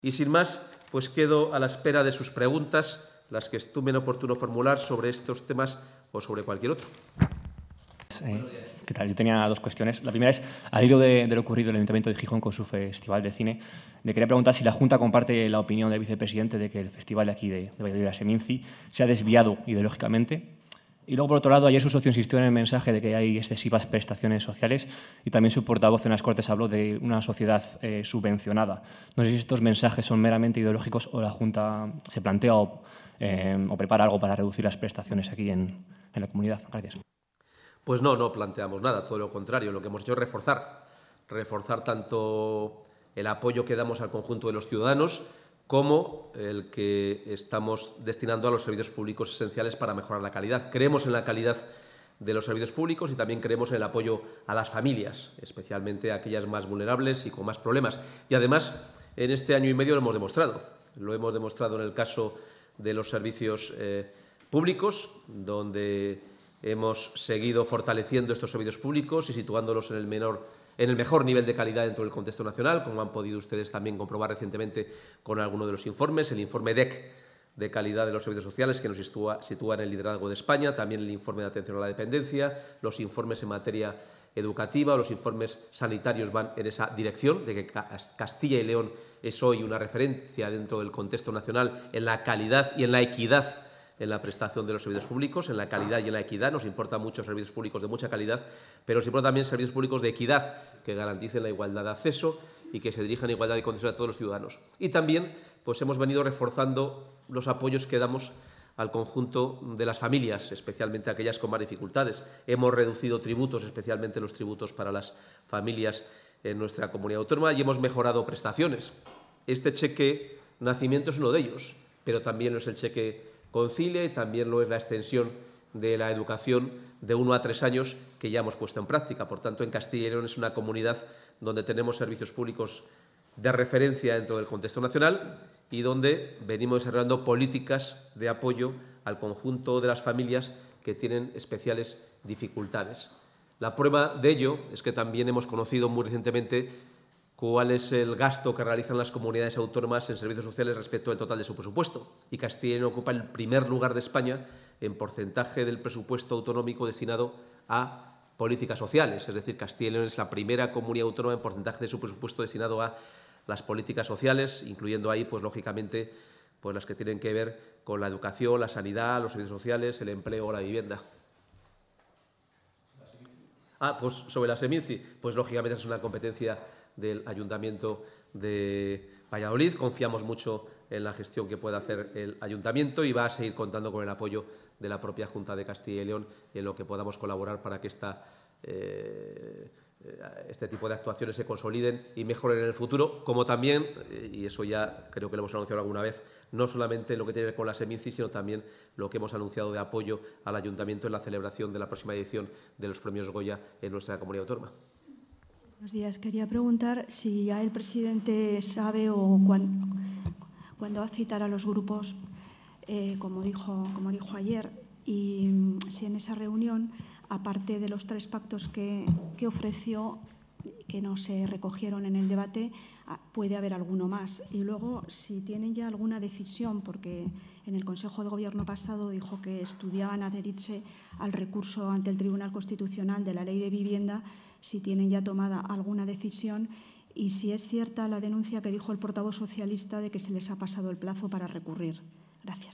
Y sin más, pues quedo a la espera de sus preguntas, las que estimen oportuno formular sobre estos temas o sobre cualquier otro. ¿Qué tal? Yo tenía dos cuestiones. La primera es, al hilo de lo ocurrido en el Ayuntamiento de Gijón con su Festival de Cine, le quería preguntar si la Junta comparte la opinión del vicepresidente de que el festival de aquí de Valladolid, la Seminci, se ha desviado ideológicamente. Y luego, por otro lado, ayer su socio insistió en el mensaje de que hay excesivas prestaciones sociales y también su portavoz en las Cortes habló de una sociedad subvencionada. No sé si estos mensajes son meramente ideológicos o la Junta se plantea o prepara algo para reducir las prestaciones aquí en la comunidad. Gracias. Pues no planteamos nada, todo lo contrario. Lo que hemos hecho es reforzar tanto el apoyo que damos al conjunto de los ciudadanos como el que estamos destinando a los servicios públicos esenciales para mejorar la calidad. Creemos en la calidad de los servicios públicos y también creemos en el apoyo a las familias, especialmente a aquellas más vulnerables y con más problemas. Y además, en este año y medio lo hemos demostrado. Lo hemos demostrado en el caso de los servicios públicos, donde hemos seguido fortaleciendo estos servicios públicos y situándolos en el mejor nivel de calidad dentro del contexto nacional, como han podido ustedes también comprobar recientemente con alguno de los informes, el informe DEC de calidad de los servicios sociales, que nos sitúa en el liderazgo de España, también el informe de atención a la dependencia, los informes en materia educativa, los informes sanitarios van en esa dirección, de que Castilla y León es hoy una referencia dentro del contexto nacional en la calidad y en la equidad en la prestación de los servicios públicos, en la calidad y en la equidad. Nos importan muchos servicios públicos de mucha calidad, pero nos importan también servicios públicos de equidad que garanticen la igualdad de acceso y que se dirijan a igualdad de condiciones a todos los ciudadanos. Y también pues, hemos venido reforzando los apoyos que damos al conjunto de las familias, especialmente aquellas con más dificultades. Hemos reducido tributos, especialmente los tributos para las familias en nuestra comunidad autónoma, y hemos mejorado prestaciones. Este cheque nacimiento es uno de ellos, pero también lo es el cheque Concilia y también lo es la extensión de la educación de 1 a 3 años que ya hemos puesto en práctica. Por tanto, en Castilla y León es una comunidad donde tenemos servicios públicos de referencia dentro del contexto nacional y donde venimos desarrollando políticas de apoyo al conjunto de las familias que tienen especiales dificultades. La prueba de ello es que también hemos conocido muy recientemente cuál es el gasto que realizan las comunidades autónomas en servicios sociales respecto al total de su presupuesto. Y Castilla y León ocupa el primer lugar de España en porcentaje del presupuesto autonómico destinado a políticas sociales. Es decir, Castilla y León es la primera comunidad autónoma en porcentaje de su presupuesto destinado a las políticas sociales, incluyendo ahí, pues lógicamente, pues las que tienen que ver con la educación, la sanidad, los servicios sociales, el empleo o la vivienda. Pues sobre la Seminci, pues lógicamente es una competencia del Ayuntamiento de Valladolid. Confiamos mucho en la gestión que pueda hacer el Ayuntamiento y va a seguir contando con el apoyo de la propia Junta de Castilla y León en lo que podamos colaborar para que este tipo de actuaciones se consoliden y mejoren en el futuro, como también, y eso ya creo que lo hemos anunciado alguna vez, no solamente lo que tiene que ver con la Seminci, sino también lo que hemos anunciado de apoyo al Ayuntamiento en la celebración de la próxima edición de los Premios Goya en nuestra comunidad autónoma. Buenos días. Quería preguntar si ya el presidente sabe o cuándo va a citar a los grupos, como dijo ayer, y si en esa reunión, aparte de los 3 pactos que ofreció, que no se recogieron en el debate, puede haber alguno más. Y luego, si tienen ya alguna decisión, porque en el Consejo de Gobierno pasado dijo que estudiaban adherirse al recurso ante el Tribunal Constitucional de la Ley de Vivienda, si tienen ya tomada alguna decisión y si es cierta la denuncia que dijo el portavoz socialista de que se les ha pasado el plazo para recurrir. Gracias.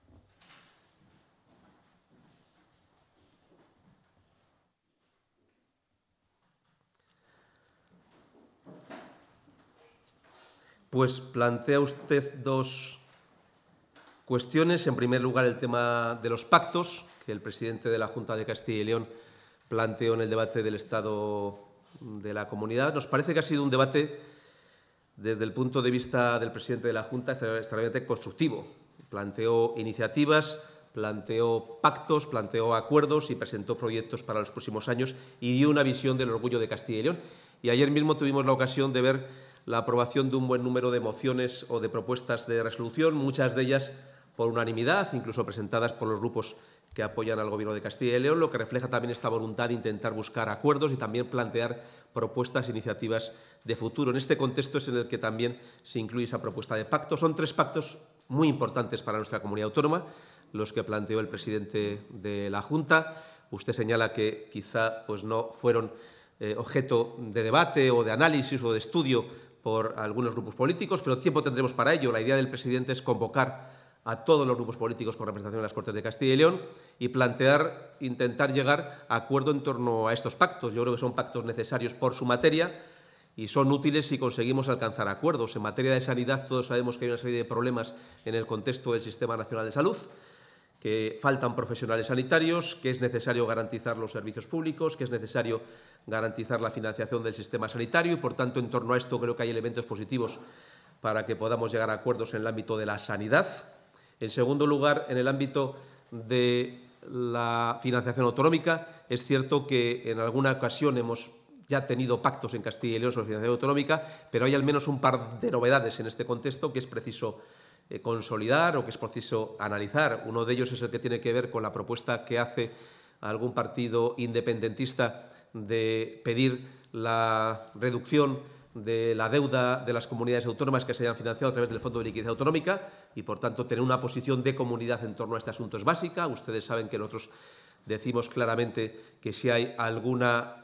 Pues plantea usted 2 cuestiones. En primer lugar, el tema de los pactos, que el presidente de la Junta de Castilla y León planteó en el debate del Estado de la Comunidad. Nos parece que ha sido un debate, desde el punto de vista del presidente de la Junta, extremadamente constructivo. Planteó iniciativas, planteó pactos, planteó acuerdos y presentó proyectos para los próximos años y dio una visión del orgullo de Castilla y León. Y ayer mismo tuvimos la ocasión de ver la aprobación de un buen número de mociones o de propuestas de resolución, muchas de ellas por unanimidad, incluso presentadas por los grupos que apoyan al Gobierno de Castilla y León, lo que refleja también esta voluntad de intentar buscar acuerdos y también plantear propuestas e iniciativas de futuro. En este contexto es en el que también se incluye esa propuesta de pacto. Son 3 pactos muy importantes para nuestra comunidad autónoma, los que planteó el presidente de la Junta. Usted señala que quizá pues, no fueron objeto de debate o de análisis o de estudio por algunos grupos políticos, pero tiempo tendremos para ello. La idea del presidente es convocar a todos los grupos políticos con representación en las Cortes de Castilla y León y intentar llegar a acuerdo en torno a estos pactos. Yo creo que son pactos necesarios por su materia y son útiles si conseguimos alcanzar acuerdos. En materia de sanidad todos sabemos que hay una serie de problemas en el contexto del Sistema Nacional de Salud, que faltan profesionales sanitarios, que es necesario garantizar los servicios públicos, que es necesario garantizar la financiación del sistema sanitario y, por tanto, en torno a esto creo que hay elementos positivos para que podamos llegar a acuerdos en el ámbito de la sanidad. En segundo lugar, en el ámbito de la financiación autonómica, es cierto que en alguna ocasión hemos ya tenido pactos en Castilla y León sobre financiación autonómica, pero hay al menos un par de novedades en este contexto que es preciso consolidar o que es preciso analizar. Uno de ellos es el que tiene que ver con la propuesta que hace algún partido independentista de pedir la reducción de la deuda de las comunidades autónomas que se hayan financiado a través del Fondo de Liquidez Autonómica y, por tanto, tener una posición de comunidad en torno a este asunto es básica. Ustedes saben que nosotros decimos claramente que si hay alguna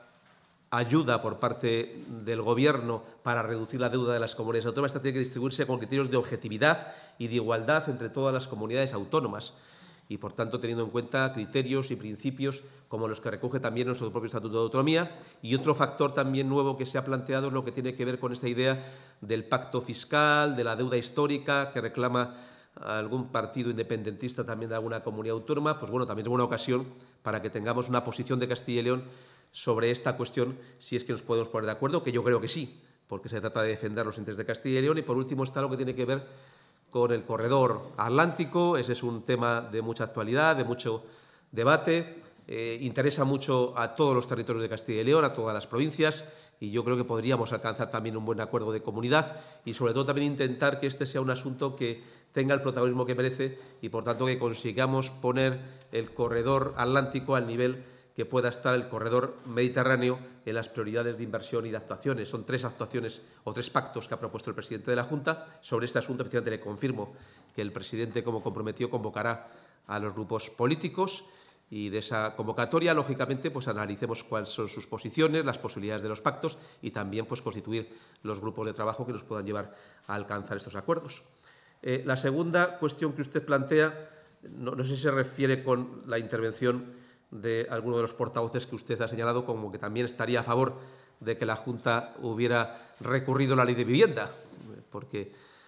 ayuda por parte del Gobierno para reducir la deuda de las comunidades autónomas, esta tiene que distribuirse con criterios de objetividad y de igualdad entre todas las comunidades autónomas y, por tanto, teniendo en cuenta criterios y principios como los que recoge también nuestro propio Estatuto de Autonomía. Y otro factor también nuevo que se ha planteado es lo que tiene que ver con esta idea del pacto fiscal, de la deuda histórica que reclama algún partido independentista también de alguna comunidad autónoma. Pues bueno, también es buena ocasión para que tengamos una posición de Castilla y León sobre esta cuestión, si es que nos podemos poner de acuerdo, que yo creo que sí, porque se trata de defender los intereses de Castilla y León. Y, por último, está lo que tiene que ver con el corredor atlántico. Ese es un tema de mucha actualidad, de mucho debate. Interesa mucho a todos los territorios de Castilla y León, a todas las provincias, y yo creo que podríamos alcanzar también un buen acuerdo de comunidad y, sobre todo, también intentar que este sea un asunto que tenga el protagonismo que merece y, por tanto, que consigamos poner el corredor atlántico al nivel que pueda estar el corredor mediterráneo en las prioridades de inversión y de actuaciones. Son 3 actuaciones o 3 pactos que ha propuesto el presidente de la Junta. Sobre este asunto, efectivamente, le confirmo que el presidente, como comprometió, convocará a los grupos políticos y de esa convocatoria, lógicamente, pues analicemos cuáles son sus posiciones, las posibilidades de los pactos y también pues constituir los grupos de trabajo que nos puedan llevar a alcanzar estos acuerdos. La segunda cuestión que usted plantea, no sé si se refiere con la intervención de alguno de los portavoces que usted ha señalado como que también estaría a favor de que la Junta hubiera recurrido a la Ley de Vivienda, porque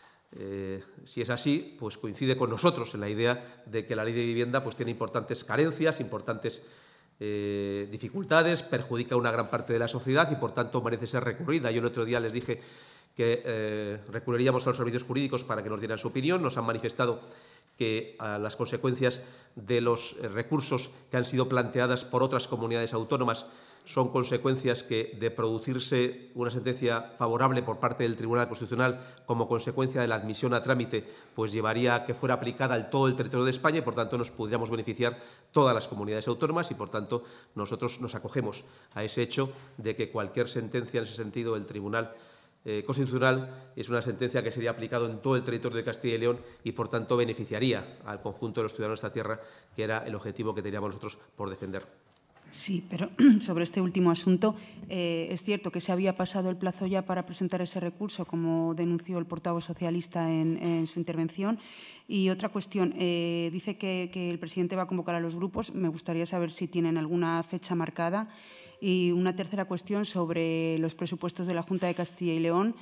si es así, pues coincide con nosotros en la idea de que la Ley de Vivienda pues tiene importantes carencias, importantes dificultades, perjudica a una gran parte de la sociedad y, por tanto, merece ser recurrida. Yo el otro día les dije que recurriríamos a los servicios jurídicos para que nos dieran su opinión. Nos han manifestado que las consecuencias de los recursos que han sido planteadas por otras comunidades autónomas son consecuencias que, de producirse una sentencia favorable por parte del Tribunal Constitucional como consecuencia de la admisión a trámite, pues llevaría a que fuera aplicada en todo el territorio de España y, por tanto, nos podríamos beneficiar todas las comunidades autónomas y, por tanto, nosotros nos acogemos a ese hecho de que cualquier sentencia en ese sentido del Tribunal Constitucional es una sentencia que sería aplicada en todo el territorio de Castilla y León y, por tanto, beneficiaría al conjunto de los ciudadanos de esta tierra, que era el objetivo que teníamos nosotros por defender. Sí, pero sobre este último asunto, es cierto que se había pasado el plazo ya para presentar ese recurso, como denunció el portavoz socialista en su intervención. Y otra cuestión, dice que el presidente va a convocar a los grupos. Me gustaría saber si tienen alguna fecha marcada. Y una tercera cuestión sobre los presupuestos de la Junta de Castilla y León.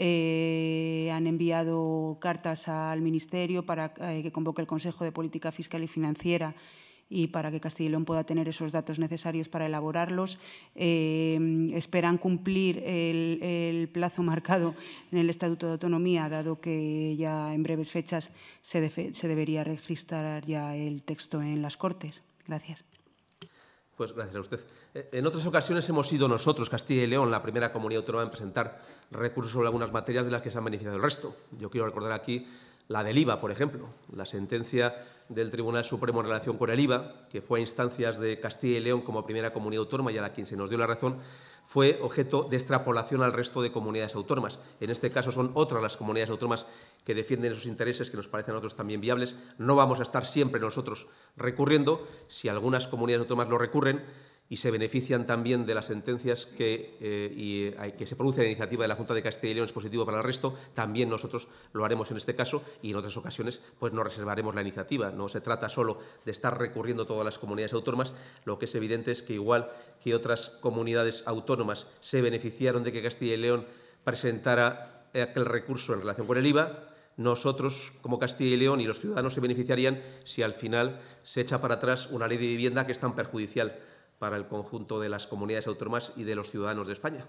Han enviado cartas al Ministerio para que convoque el Consejo de Política Fiscal y Financiera y para que Castilla y León pueda tener esos datos necesarios para elaborarlos. Esperan cumplir el plazo marcado en el Estatuto de Autonomía, dado que ya en breves fechas se debería registrar ya el texto en las Cortes. Gracias. Pues gracias a usted. En otras ocasiones hemos sido nosotros, Castilla y León, la primera comunidad autónoma en presentar recursos sobre algunas materias de las que se han beneficiado el resto. Yo quiero recordar aquí la del IVA, por ejemplo. La sentencia del Tribunal Supremo en relación con el IVA, que fue a instancias de Castilla y León como primera comunidad autónoma y a la quien se nos dio la razón, fue objeto de extrapolación al resto de comunidades autónomas. En este caso son otras las comunidades autónomas que defienden esos intereses que nos parecen a nosotros también viables. No vamos a estar siempre nosotros recurriendo. Si algunas comunidades autónomas lo recurren y se benefician también de las sentencias que se produce la iniciativa de la Junta de Castilla y León es positivo para el resto, también nosotros lo haremos en este caso y en otras ocasiones pues nos reservaremos la iniciativa. No se trata solo de estar recurriendo todas las comunidades autónomas, lo que es evidente es que igual que otras comunidades autónomas se beneficiaron de que Castilla y León presentara aquel recurso en relación con el IVA, nosotros, como Castilla y León y los ciudadanos, se beneficiarían si al final se echa para atrás una ley de vivienda que es tan perjudicial para el conjunto de las comunidades autónomas y de los ciudadanos de España.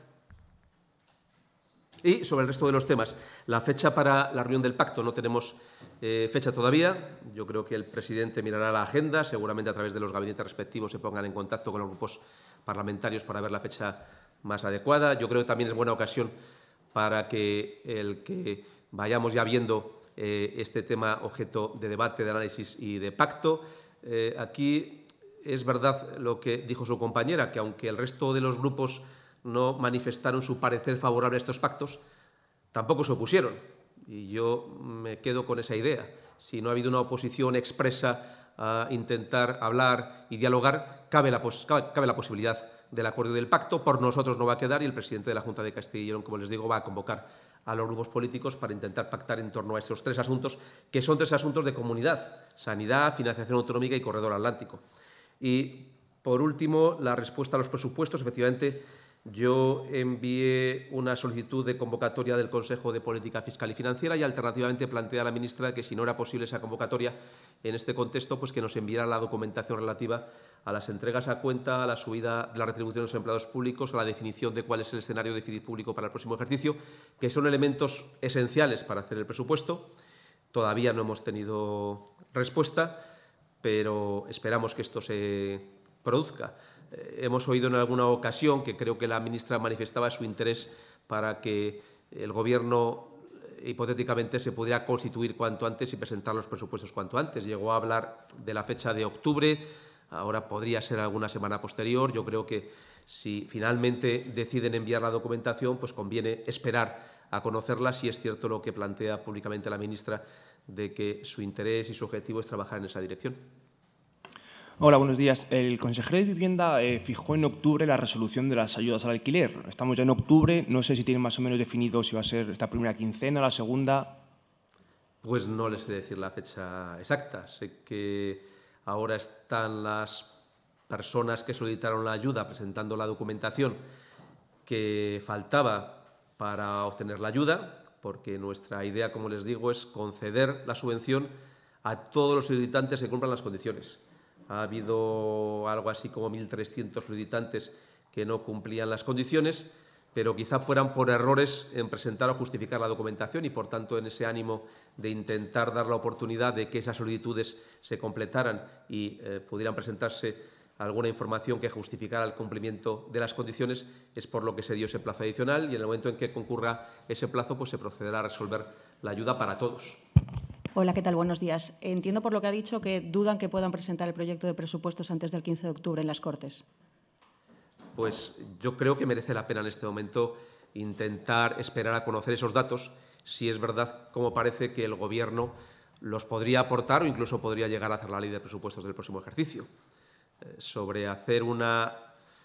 Y sobre el resto de los temas, la fecha para la reunión del pacto no tenemos fecha todavía. Yo creo que el presidente mirará la agenda, seguramente a través de los gabinetes respectivos se pongan en contacto con los grupos parlamentarios para ver la fecha más adecuada. Yo creo que también es buena ocasión para que vayamos ya viendo este tema objeto de debate, de análisis y de pacto. Aquí es verdad lo que dijo su compañera, que aunque el resto de los grupos no manifestaron su parecer favorable a estos pactos, tampoco se opusieron. Y yo me quedo con esa idea. Si no ha habido una oposición expresa a intentar hablar y dialogar, cabe la posibilidad del acuerdo y del pacto. Por nosotros no va a quedar y el presidente de la Junta de Castilla y León, como les digo, va a convocar a los grupos políticos para intentar pactar en torno a esos tres asuntos, que son tres asuntos de comunidad: sanidad, financiación autonómica y corredor atlántico. Y, por último, la respuesta a los presupuestos. Efectivamente, yo envié una solicitud de convocatoria del Consejo de Política Fiscal y Financiera y, alternativamente, planteé a la ministra que, si no era posible esa convocatoria en este contexto, pues que nos enviara la documentación relativa a las entregas a cuenta, a la subida de la retribución de los empleados públicos, a la definición de cuál es el escenario de déficit público para el próximo ejercicio, que son elementos esenciales para hacer el presupuesto. Todavía no hemos tenido respuesta, pero esperamos que esto se produzca. Hemos oído en alguna ocasión que creo que la ministra manifestaba su interés para que el Gobierno hipotéticamente se pudiera constituir cuanto antes y presentar los presupuestos cuanto antes. Llegó a hablar de la fecha de octubre, ahora podría ser alguna semana posterior. Yo creo que si finalmente deciden enviar la documentación, pues conviene esperar a conocerla, si es cierto lo que plantea públicamente la ministra de que su interés y su objetivo es trabajar en esa dirección. Hola, buenos días. El consejero de Vivienda fijó en octubre la resolución de las ayudas al alquiler. Estamos ya en octubre. No sé si tiene más o menos definido si va a ser esta primera quincena, la segunda. Pues no les sé decir la fecha exacta. Sé que ahora están las personas que solicitaron la ayuda presentando la documentación que faltaba para obtener la ayuda, porque nuestra idea, como les digo, es conceder la subvención a todos los solicitantes que cumplan las condiciones. Ha habido algo así como 1.300 solicitantes que no cumplían las condiciones, pero quizá fueran por errores en presentar o justificar la documentación y, por tanto, en ese ánimo de intentar dar la oportunidad de que esas solicitudes se completaran y pudieran presentarse alguna información que justificara el cumplimiento de las condiciones, es por lo que se dio ese plazo adicional, y en el momento en que concurra ese plazo, pues se procederá a resolver la ayuda para todos. Hola, ¿qué tal? Buenos días. Entiendo por lo que ha dicho que dudan que puedan presentar el proyecto de presupuestos antes del 15 de octubre en las Cortes. Pues yo creo que merece la pena en este momento intentar esperar a conocer esos datos, si es verdad, como parece, que el Gobierno los podría aportar o incluso podría llegar a hacer la ley de presupuestos del próximo ejercicio. Sobre hacer una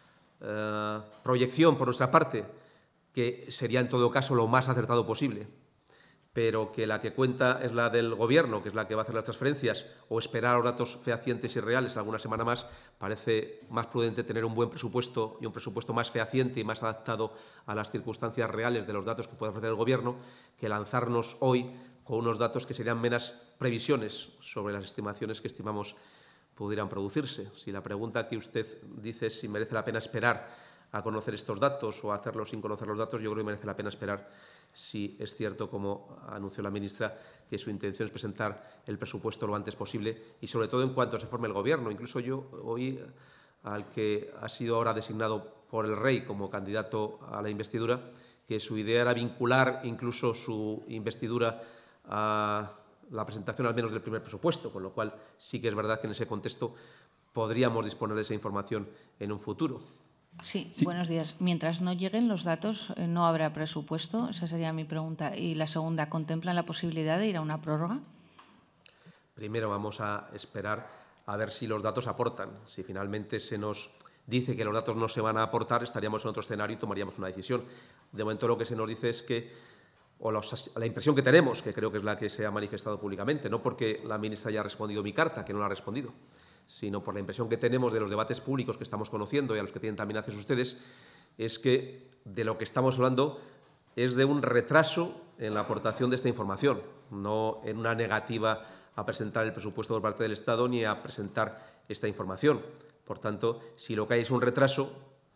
proyección por nuestra parte, que sería en todo caso lo más acertado posible, pero que la que cuenta es la del Gobierno, que es la que va a hacer las transferencias, o esperar a los datos fehacientes y reales alguna semana más, parece más prudente tener un buen presupuesto y un presupuesto más fehaciente y más adaptado a las circunstancias reales de los datos que puede ofrecer el Gobierno, que lanzarnos hoy con unos datos que serían meras previsiones sobre las estimaciones que estimamos pudieran producirse. Si la pregunta que usted dice es si merece la pena esperar a conocer estos datos o hacerlo sin conocer los datos, yo creo que merece la pena esperar, si es cierto, como anunció la ministra, que su intención es presentar el presupuesto lo antes posible y, sobre todo, en cuanto se forme el Gobierno. Incluso yo oí al que ha sido ahora designado por el Rey como candidato a la investidura, que su idea era vincular incluso su investidura a la presentación al menos del primer presupuesto, con lo cual sí que es verdad que en ese contexto podríamos disponer de esa información en un futuro. Sí, buenos días. Mientras no lleguen los datos, no habrá presupuesto. Esa sería mi pregunta. Y la segunda, ¿contemplan la posibilidad de ir a una prórroga? Primero vamos a esperar a ver si los datos aportan. Si finalmente se nos dice que los datos no se van a aportar, estaríamos en otro escenario y tomaríamos una decisión. De momento lo que se nos dice es que, o la impresión que tenemos, que creo que es la que se ha manifestado públicamente, no porque la ministra haya respondido mi carta, que no la ha respondido, sino por la impresión que tenemos de los debates públicos que estamos conociendo y a los que tienen también acceso ustedes, es que de lo que estamos hablando es de un retraso en la aportación de esta información, no en una negativa a presentar el presupuesto por parte del Estado ni a presentar esta información. Por tanto, si lo que hay es un retraso,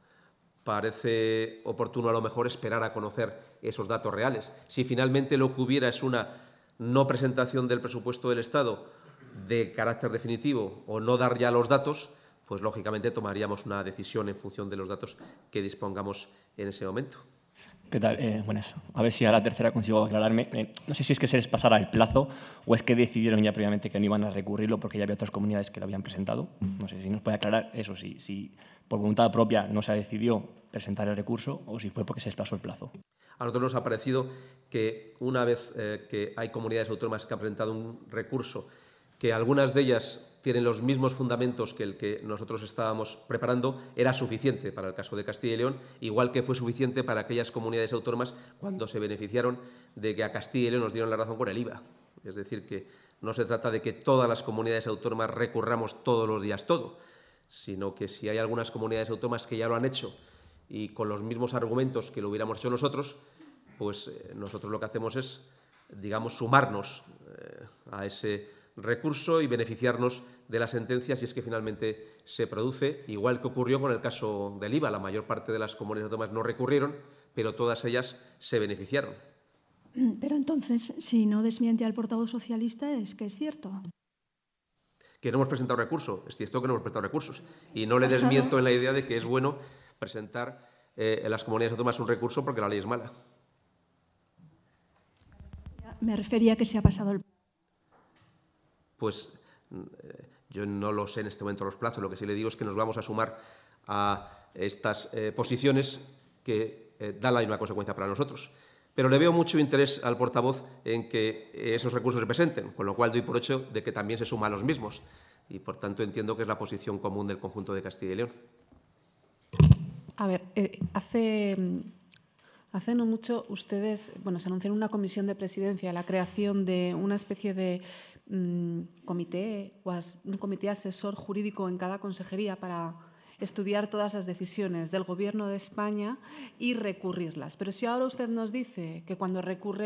parece oportuno a lo mejor esperar a conocer esos datos reales. Si finalmente lo que hubiera es una no presentación del presupuesto del Estado de carácter definitivo o no dar ya los datos, pues lógicamente tomaríamos una decisión en función de los datos que dispongamos en ese momento. ¿Qué tal? Buenas. A ver si a la tercera consigo aclararme. No sé si es que se les pasará el plazo o es que decidieron ya previamente que no iban a recurrirlo porque ya había otras comunidades que lo habían presentado. No sé si nos puede aclarar eso, si por voluntad propia no se decidió presentar el recurso o si fue porque se les pasó el plazo. A nosotros nos ha parecido que una vez que hay comunidades autónomas que han presentado un recurso, que algunas de ellas tienen los mismos fundamentos que el que nosotros estábamos preparando, era suficiente para el caso de Castilla y León, igual que fue suficiente para aquellas comunidades autónomas cuando se beneficiaron de que a Castilla y León nos dieron la razón con el IVA. Es decir, que no se trata de que todas las comunidades autónomas recurramos todos los días todo, sino que si hay algunas comunidades autónomas que ya lo han hecho y con los mismos argumentos que lo hubiéramos hecho nosotros, pues nosotros lo que hacemos es, digamos, sumarnos a ese recurso y beneficiarnos de la sentencia si es que finalmente se produce, igual que ocurrió con el caso del IVA. La mayor parte de las comunidades autónomas no recurrieron, pero todas ellas se beneficiaron. Pero entonces, si no desmiente al portavoz socialista, es que es cierto. Que no hemos presentado recurso, es cierto que no hemos presentado recursos. Y no le desmiento en la idea de que es bueno presentar en las comunidades autónomas un recurso porque la ley es mala. Me refería a que se ha pasado el... Pues yo no lo sé en este momento los plazos. Lo que sí le digo es que nos vamos a sumar a estas posiciones que dan la misma consecuencia para nosotros. Pero le veo mucho interés al portavoz en que esos recursos se presenten, con lo cual doy por hecho de que también se suma a los mismos. Y, por tanto, entiendo que es la posición común del conjunto de Castilla y León. A ver, hace no mucho ustedes, se anunció en una comisión de presidencia la creación de una especie de comité asesor jurídico en cada consejería para estudiar todas las decisiones del Gobierno de España y recurrirlas. Pero si ahora usted nos dice que cuando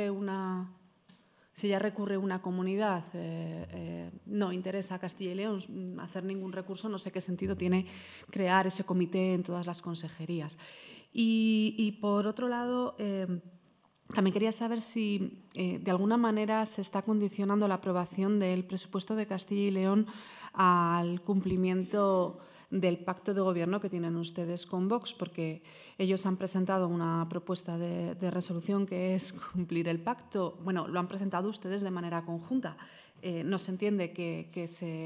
si ya recurre una comunidad, no interesa a Castilla y León hacer ningún recurso, no sé qué sentido tiene crear ese comité en todas las consejerías. Y por otro lado, también quería saber si de alguna manera se está condicionando la aprobación del presupuesto de Castilla y León al cumplimiento del pacto de gobierno que tienen ustedes con Vox, porque ellos han presentado una propuesta de resolución que es cumplir el pacto. Bueno, lo han presentado ustedes de manera conjunta. No se entiende que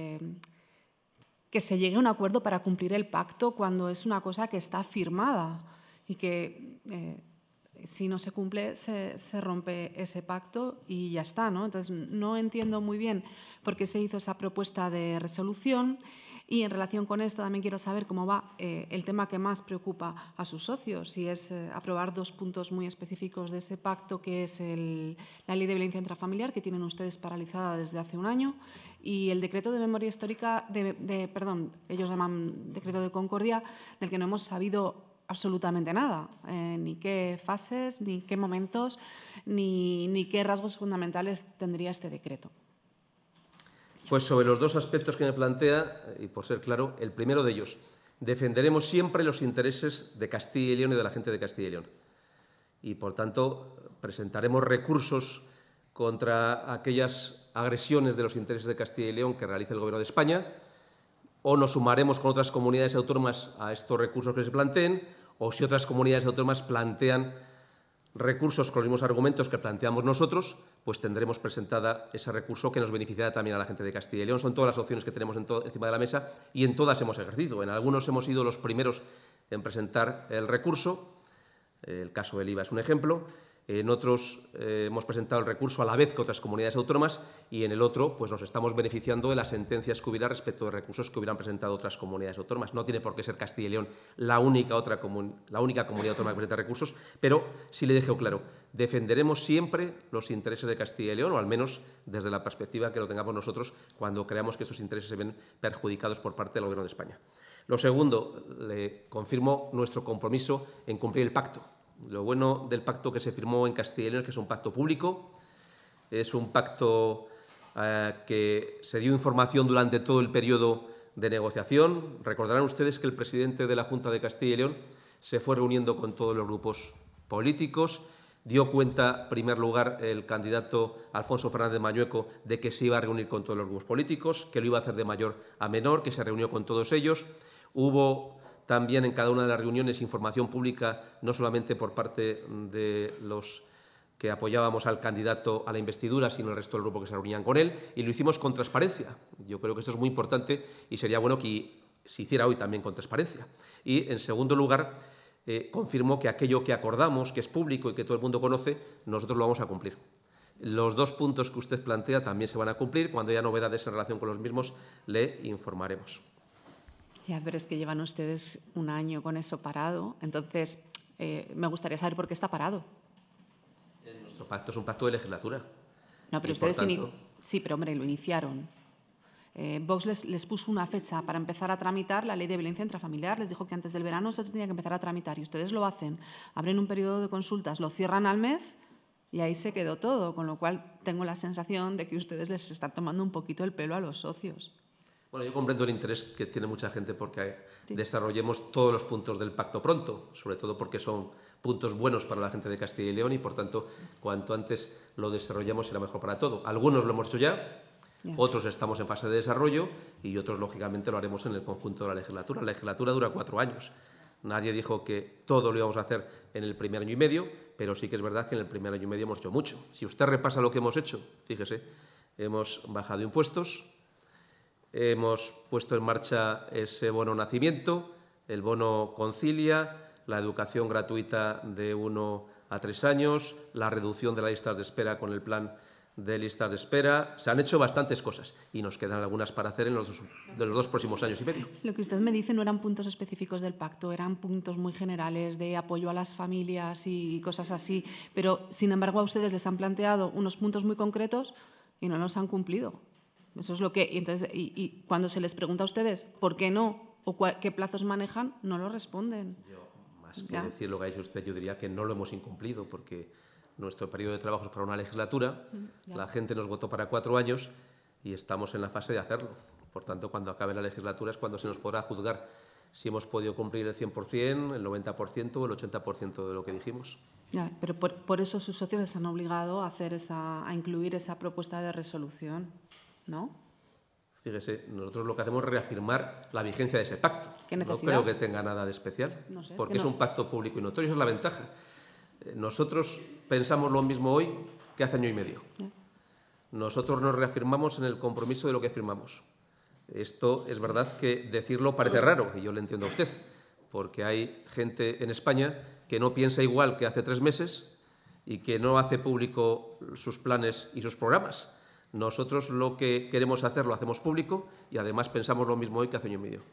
se llegue a un acuerdo para cumplir el pacto cuando es una cosa que está firmada y que si no se cumple se rompe ese pacto y ya está, ¿no? Entonces, no entiendo muy bien por qué se hizo esa propuesta de resolución. Y en relación con esto también quiero saber cómo va el tema que más preocupa a sus socios, si es aprobar dos puntos muy específicos de ese pacto, que es la Ley de Violencia Intrafamiliar, que tienen ustedes paralizada desde hace un año, y el decreto de memoria histórica, ellos llaman decreto de concordia, del que no hemos sabido absolutamente nada, ni qué fases, ni qué momentos, ni qué rasgos fundamentales tendría este decreto. Pues sobre los dos aspectos que me plantea, y por ser claro, el primero de ellos, defenderemos siempre los intereses de Castilla y León y de la gente de Castilla y León. Y, por tanto, presentaremos recursos contra aquellas agresiones de los intereses de Castilla y León que realice el Gobierno de España, o nos sumaremos con otras comunidades autónomas a estos recursos que se planteen, o si otras comunidades autónomas plantean recursos con los mismos argumentos que planteamos nosotros, pues tendremos presentada ese recurso que nos beneficiará también a la gente de Castilla y León. Son todas las opciones que tenemos encima de la mesa y en todas hemos ejercido. En algunos hemos sido los primeros en presentar el recurso. El caso del IVA es un ejemplo. En otros hemos presentado el recurso a la vez que otras comunidades autónomas y en el otro pues nos estamos beneficiando de las sentencias que hubiera respecto de recursos que hubieran presentado otras comunidades autónomas. No tiene por qué ser Castilla y León la única comunidad autónoma que presenta recursos, pero sí le dejo claro, defenderemos siempre los intereses de Castilla y León, o al menos desde la perspectiva que lo tengamos nosotros cuando creamos que esos intereses se ven perjudicados por parte del Gobierno de España. Lo segundo, le confirmo nuestro compromiso en cumplir el pacto. Lo bueno del pacto que se firmó en Castilla y León es que es un pacto público, es un pacto que se dio información durante todo el periodo de negociación. Recordarán ustedes que el presidente de la Junta de Castilla y León se fue reuniendo con todos los grupos políticos, dio cuenta, en primer lugar, el candidato Alfonso Fernández Mañueco de que se iba a reunir con todos los grupos políticos, que lo iba a hacer de mayor a menor, que se reunió con todos ellos. Hubo también en cada una de las reuniones información pública, no solamente por parte de los que apoyábamos al candidato a la investidura, sino el resto del grupo que se reunían con él, y lo hicimos con transparencia. Yo creo que esto es muy importante y sería bueno que se hiciera hoy también con transparencia. Y, en segundo lugar, confirmó que aquello que acordamos, que es público y que todo el mundo conoce, nosotros lo vamos a cumplir. Los dos puntos que usted plantea también se van a cumplir. Cuando haya novedades en relación con los mismos, le informaremos. Ya, pero es que llevan ustedes un año con eso parado. Entonces, me gustaría saber por qué está parado. Nuestro pacto es un pacto de legislatura. No, pero ustedes sí, pero hombre, lo iniciaron. Vox les puso una fecha para empezar a tramitar la ley de violencia intrafamiliar. Les dijo que antes del verano se tenía que empezar a tramitar y ustedes lo hacen. Abren un periodo de consultas, lo cierran al mes y ahí se quedó todo. Con lo cual, tengo la sensación de que ustedes les están tomando un poquito el pelo a los socios. Bueno, yo comprendo el interés que tiene mucha gente porque desarrollemos todos los puntos del pacto pronto, sobre todo porque son puntos buenos para la gente de Castilla y León y, por tanto, cuanto antes lo desarrollemos será mejor para todo. Algunos lo hemos hecho ya, otros estamos en fase de desarrollo y otros, lógicamente, lo haremos en el conjunto de la legislatura. La legislatura dura 4 años. Nadie dijo que todo lo íbamos a hacer en el primer año y medio, pero sí que es verdad que en el primer año y medio hemos hecho mucho. Si usted repasa lo que hemos hecho, fíjese, hemos bajado impuestos, hemos puesto en marcha ese bono nacimiento, el bono concilia, la educación gratuita de 1 a 3 años, la reducción de las listas de espera con el plan de listas de espera. Se han hecho bastantes cosas y nos quedan algunas para hacer en los dos próximos años y medio. Lo que usted me dice no eran puntos específicos del pacto, eran puntos muy generales de apoyo a las familias y cosas así, pero sin embargo a ustedes les han planteado unos puntos muy concretos y no los han cumplido. Eso es lo que, entonces, y cuando se les pregunta a ustedes por qué no o qué plazos manejan, no lo responden. Yo, más que decir lo que ha dicho usted, yo diría que no lo hemos incumplido porque nuestro periodo de trabajo es para una legislatura, la gente nos votó para 4 años y estamos en la fase de hacerlo. Por tanto, cuando acabe la legislatura es cuando se nos podrá juzgar si hemos podido cumplir el 100%, el 90% o el 80% de lo que dijimos. Ya, pero por eso sus socios les han obligado a incluir esa propuesta de resolución, ¿no? Fíjese, nosotros lo que hacemos es reafirmar la vigencia de ese pacto. ¿Qué no necesidad? creo que tenga nada de especial, No sé, porque es un pacto público y notorio, esa es la ventaja. Nosotros pensamos lo mismo hoy que hace año y medio. Nosotros nos reafirmamos en el compromiso de lo que firmamos. Esto es verdad que decirlo parece raro, y yo le entiendo a usted, porque hay gente en España que no piensa igual que hace 3 meses y que no hace público sus planes y sus programas. Nosotros lo que queremos hacer lo hacemos público y además pensamos lo mismo hoy que hace año y medio.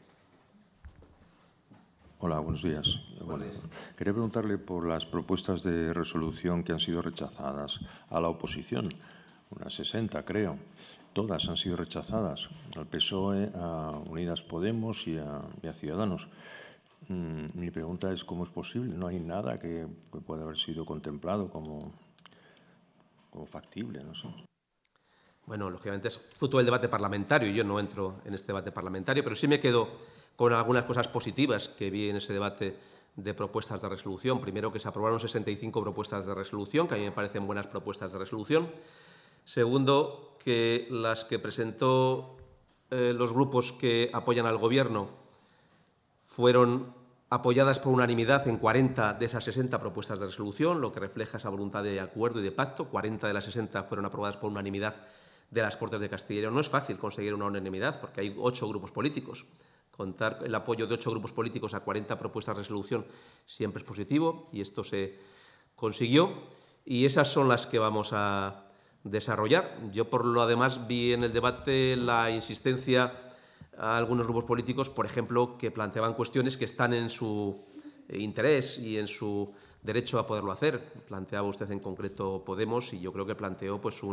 Hola, buenos días. Bueno, quería preguntarle por las propuestas de resolución que han sido rechazadas a la oposición, unas 60 creo. Todas han sido rechazadas, al PSOE, a Unidas Podemos y a Ciudadanos. Mi pregunta es cómo es posible. No hay nada que pueda haber sido contemplado como factible, no sé. Bueno, lógicamente es fruto del debate parlamentario. Yo no entro en este debate parlamentario, pero sí me quedo con algunas cosas positivas que vi en ese debate de propuestas de resolución. Primero, que se aprobaron 65 propuestas de resolución, que a mí me parecen buenas propuestas de resolución. Segundo, que las que presentó los grupos que apoyan al Gobierno fueron apoyadas por unanimidad en 40 de esas 60 propuestas de resolución, lo que refleja esa voluntad de acuerdo y de pacto. 40 de las 60 fueron aprobadas por unanimidad de las Cortes de Castilla y León. No es fácil conseguir una unanimidad porque hay 8 grupos políticos. Contar el apoyo de 8 grupos políticos a 40 propuestas de resolución siempre es positivo y esto se consiguió y esas son las que vamos a desarrollar. Yo, por lo demás, vi en el debate la insistencia a algunos grupos políticos, por ejemplo, que planteaban cuestiones que están en su interés y en su derecho a poderlo hacer. Planteaba usted en concreto Podemos y yo creo que planteó pues,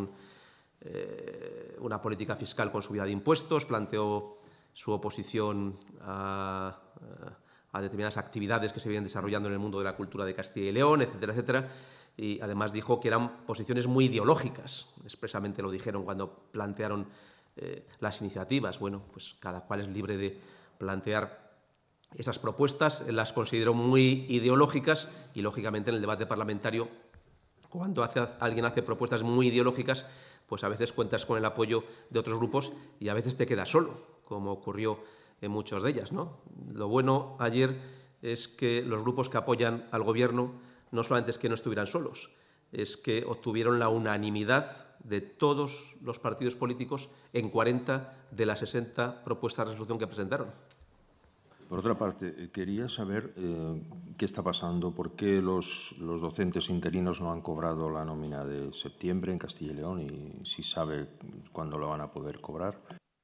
una política fiscal con subida de impuestos, planteó su oposición a determinadas actividades que se vienen desarrollando en el mundo de la cultura de Castilla y León, etcétera, etcétera. Y además dijo que eran posiciones muy ideológicas. Expresamente lo dijeron cuando plantearon las iniciativas. Bueno, pues cada cual es libre de plantear esas propuestas. Las considero muy ideológicas y, lógicamente, en el debate parlamentario, cuando alguien hace propuestas muy ideológicas, pues a veces cuentas con el apoyo de otros grupos y a veces te quedas solo, como ocurrió en muchas de ellas, ¿no? Lo bueno ayer es que los grupos que apoyan al Gobierno no solamente es que no estuvieran solos, es que obtuvieron la unanimidad de todos los partidos políticos en 40 de las 60 propuestas de resolución que presentaron. Por otra parte, quería saber qué está pasando, por qué los docentes interinos no han cobrado la nómina de septiembre en Castilla y León y si sabe cuándo lo van a poder cobrar.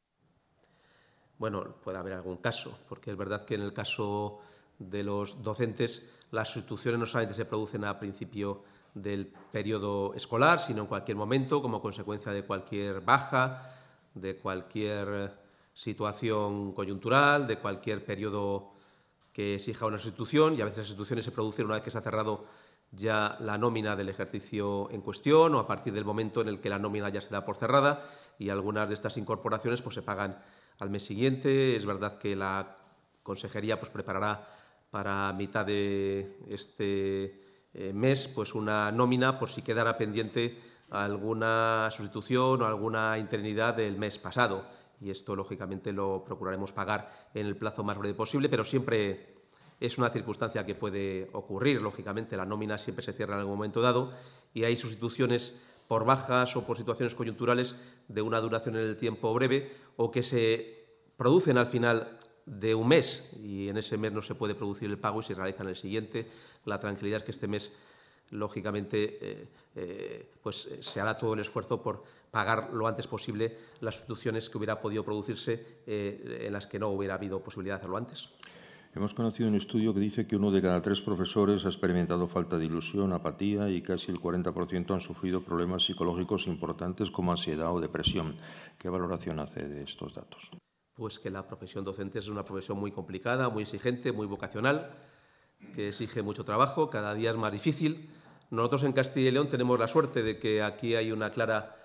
Bueno, puede haber algún caso, porque es verdad que en el caso de los docentes las sustituciones no solamente se producen a principio del periodo escolar, sino en cualquier momento, como consecuencia de cualquier baja, de cualquier situación coyuntural, de cualquier periodo que exija una sustitución, y a veces las sustituciones se producen una vez que se ha cerrado ya la nómina del ejercicio en cuestión o a partir del momento en el que la nómina ya se da por cerrada y algunas de estas incorporaciones pues, se pagan al mes siguiente. Es verdad que la Consejería pues, preparará para mitad de este mes pues, una nómina por si quedara pendiente alguna sustitución o alguna interinidad del mes pasado. Y esto, lógicamente, lo procuraremos pagar en el plazo más breve posible, pero siempre es una circunstancia que puede ocurrir. Lógicamente, la nómina siempre se cierra en algún momento dado y hay sustituciones por bajas o por situaciones coyunturales de una duración en el tiempo breve o que se producen al final de un mes y en ese mes no se puede producir el pago y se realiza en el siguiente. La tranquilidad es que este mes, lógicamente, pues se hará todo el esfuerzo por pagar lo antes posible las sustituciones que hubiera podido producirse en las que no hubiera habido posibilidad de hacerlo antes. Hemos conocido un estudio que dice que 1 de cada 3 profesores ha experimentado falta de ilusión, apatía y casi el 40% han sufrido problemas psicológicos importantes como ansiedad o depresión. ¿Qué valoración hace de estos datos? Pues que la profesión docente es una profesión muy complicada, muy exigente, muy vocacional, que exige mucho trabajo, cada día es más difícil. Nosotros en Castilla y León tenemos la suerte de que aquí hay una clara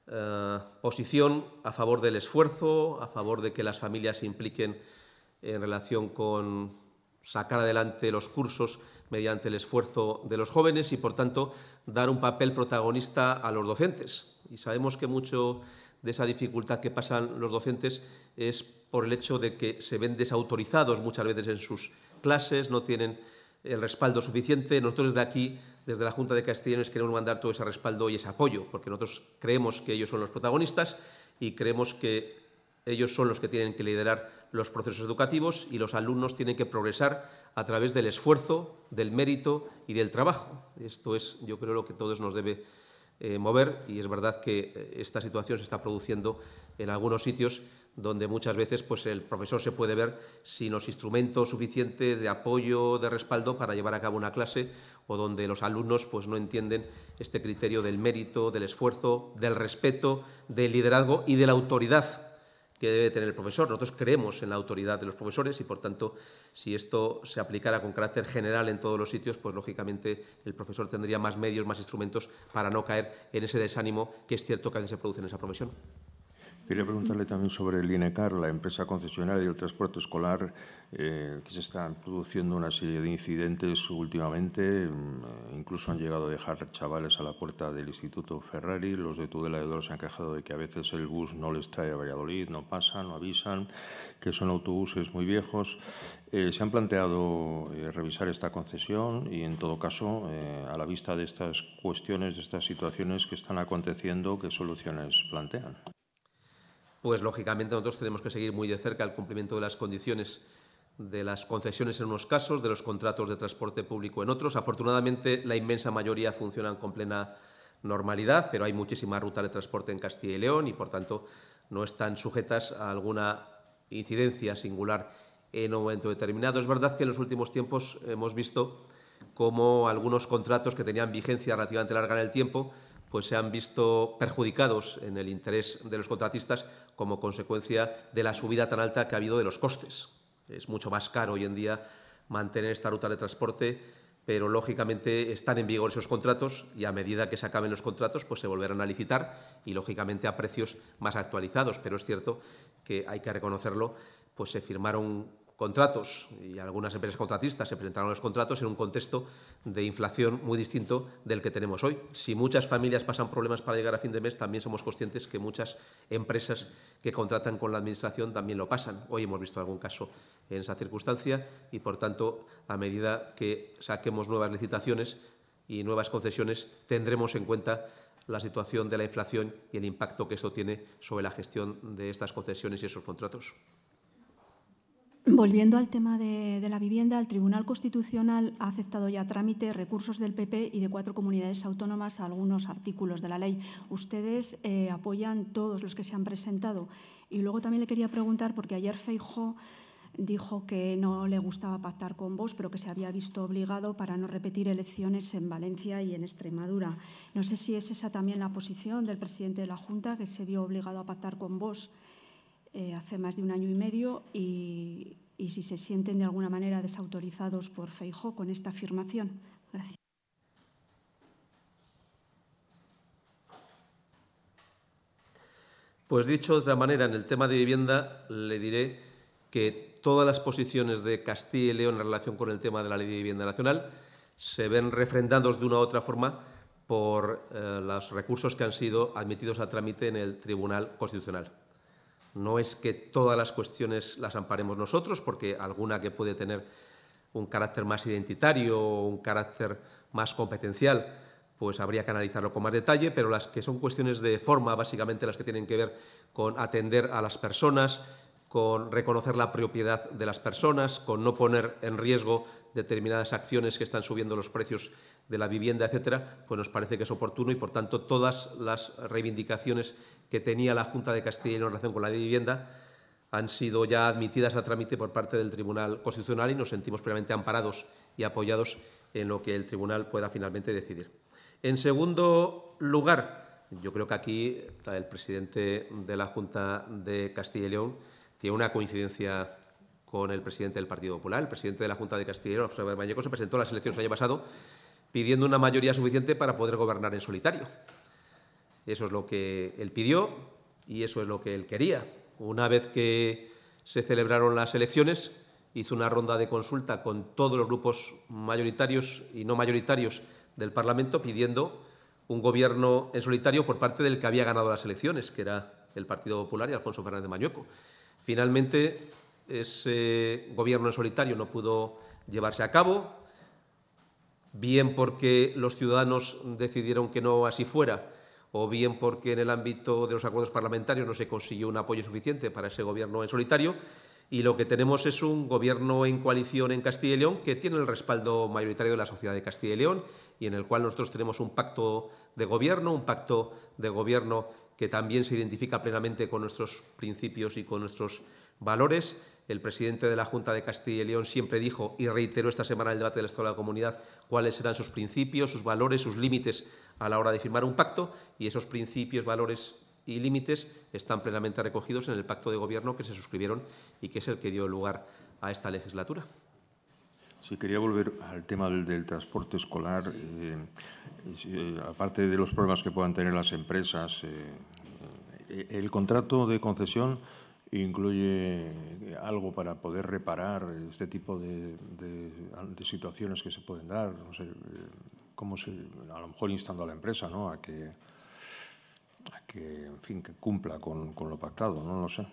posición a favor del esfuerzo, a favor de que las familias se impliquen en relación con sacar adelante los cursos mediante el esfuerzo de los jóvenes y, por tanto, dar un papel protagonista a los docentes. Y sabemos que mucho de esa dificultad que pasan los docentes es por el hecho de que se ven desautorizados muchas veces en sus clases, no tienen el respaldo suficiente. Nosotros desde aquí, desde la Junta de Castilla y León, queremos mandar todo ese respaldo y ese apoyo, porque nosotros creemos que ellos son los protagonistas y creemos que ellos son los que tienen que liderar los procesos educativos y los alumnos tienen que progresar a través del esfuerzo, del mérito y del trabajo. Esto es, yo creo, lo que todos nos debe mover y es verdad que esta situación se está produciendo en algunos sitios donde muchas veces pues, el profesor se puede ver sin los instrumentos suficientes de apoyo, de respaldo para llevar a cabo una clase o donde los alumnos pues, no entienden este criterio del mérito, del esfuerzo, del respeto, del liderazgo y de la autoridad que debe tener el profesor. Nosotros creemos en la autoridad de los profesores y, por tanto, si esto se aplicara con carácter general en todos los sitios, pues, lógicamente, el profesor tendría más medios, más instrumentos para no caer en ese desánimo que es cierto que a veces se produce en esa profesión. Quería preguntarle también sobre el INECAR, la empresa concesionaria del transporte escolar, que se están produciendo una serie de incidentes últimamente. Incluso han llegado a dejar chavales a la puerta del Instituto Ferrari. Los de Tudela de Duero se han quejado de que a veces el bus no les trae a Valladolid, no pasan, no avisan, que son autobuses muy viejos. ¿Se han planteado revisar esta concesión y, en todo caso, a la vista de estas cuestiones, de estas situaciones que están aconteciendo, qué soluciones plantean? Pues, lógicamente, nosotros tenemos que seguir muy de cerca el cumplimiento de las condiciones de las concesiones en unos casos, de los contratos de transporte público en otros. Afortunadamente, la inmensa mayoría funcionan con plena normalidad, pero hay muchísimas rutas de transporte en Castilla y León y, por tanto, no están sujetas a alguna incidencia singular en un momento determinado. Es verdad que en los últimos tiempos hemos visto cómo algunos contratos que tenían vigencia relativamente larga en el tiempo pues se han visto perjudicados en el interés de los contratistas como consecuencia de la subida tan alta que ha habido de los costes. Es mucho más caro hoy en día mantener esta ruta de transporte, pero lógicamente están en vigor esos contratos y a medida que se acaben los contratos pues se volverán a licitar y lógicamente a precios más actualizados. Pero es cierto que hay que reconocerlo, pues se firmaron contratos y algunas empresas contratistas se presentaron los contratos en un contexto de inflación muy distinto del que tenemos hoy. Si muchas familias pasan problemas para llegar a fin de mes, también somos conscientes que muchas empresas que contratan con la Administración también lo pasan. Hoy hemos visto algún caso en esa circunstancia y, por tanto, a medida que saquemos nuevas licitaciones y nuevas concesiones, tendremos en cuenta la situación de la inflación y el impacto que esto tiene sobre la gestión de estas concesiones y esos contratos. Volviendo al tema de la vivienda, el Tribunal Constitucional ha aceptado ya a trámite recursos del PP y de 4 comunidades autónomas a algunos artículos de la ley. Ustedes apoyan todos los que se han presentado. Y luego también le quería preguntar, porque ayer Feijóo dijo que no le gustaba pactar con Vox, pero que se había visto obligado para no repetir elecciones en Valencia y en Extremadura. No sé si es esa también la posición del presidente de la Junta, que se vio obligado a pactar con Vox hace más de 1 año y medio y si se sienten de alguna manera desautorizados por Feijóo con esta afirmación. Gracias. Pues dicho de otra manera, en el tema de vivienda le diré que todas las posiciones de Castilla y León en relación con el tema de la Ley de Vivienda Nacional se ven refrendados de una u otra forma por los recursos que han sido admitidos a trámite en el Tribunal Constitucional. No es que todas las cuestiones las amparemos nosotros, porque alguna que puede tener un carácter más identitario o un carácter más competencial, pues habría que analizarlo con más detalle, pero las que son cuestiones de forma, básicamente las que tienen que ver con atender a las personas, con reconocer la propiedad de las personas, con no poner en riesgo determinadas acciones que están subiendo los precios de la vivienda, etcétera, pues nos parece que es oportuno y, por tanto, todas las reivindicaciones que tenía la Junta de Castilla y León en relación con la ley de vivienda han sido ya admitidas a trámite por parte del Tribunal Constitucional y nos sentimos plenamente amparados y apoyados en lo que el Tribunal pueda finalmente decidir. En segundo lugar, yo creo que aquí el presidente de la Junta de Castilla y León tiene una coincidencia con el presidente del Partido Popular. El presidente de la Junta de Castilla y León, José Mañeco, se presentó a las elecciones el año pasado pidiendo una mayoría suficiente para poder gobernar en solitario. Eso es lo que él pidió y eso es lo que él quería. Una vez que se celebraron las elecciones, hizo una ronda de consulta con todos los grupos mayoritarios y no mayoritarios del Parlamento pidiendo un gobierno en solitario por parte del que había ganado las elecciones, que era el Partido Popular y Alfonso Fernández Mañueco. Finalmente, ese gobierno en solitario no pudo llevarse a cabo, bien porque los ciudadanos decidieron que no así fuera, o bien porque en el ámbito de los acuerdos parlamentarios no se consiguió un apoyo suficiente para ese gobierno en solitario. Y lo que tenemos es un gobierno en coalición en Castilla y León que tiene el respaldo mayoritario de la sociedad de Castilla y León y en el cual nosotros tenemos un pacto de gobierno que también se identifica plenamente con nuestros principios y con nuestros valores. El presidente de la Junta de Castilla y León siempre dijo y reiteró esta semana en el debate del Estado de la Comunidad cuáles eran sus principios, sus valores, sus límites a la hora de firmar un pacto y esos principios, valores y límites están plenamente recogidos en el pacto de gobierno que se suscribieron y que es el que dio lugar a esta legislatura. Sí, quería volver al tema del transporte escolar. Aparte de los problemas que puedan tener las empresas, ¿El contrato de concesión incluye algo para poder reparar este tipo de situaciones que se pueden dar? No sé, a lo mejor instando a la empresa, ¿no?, a que en fin, que cumpla con lo pactado, no lo sé.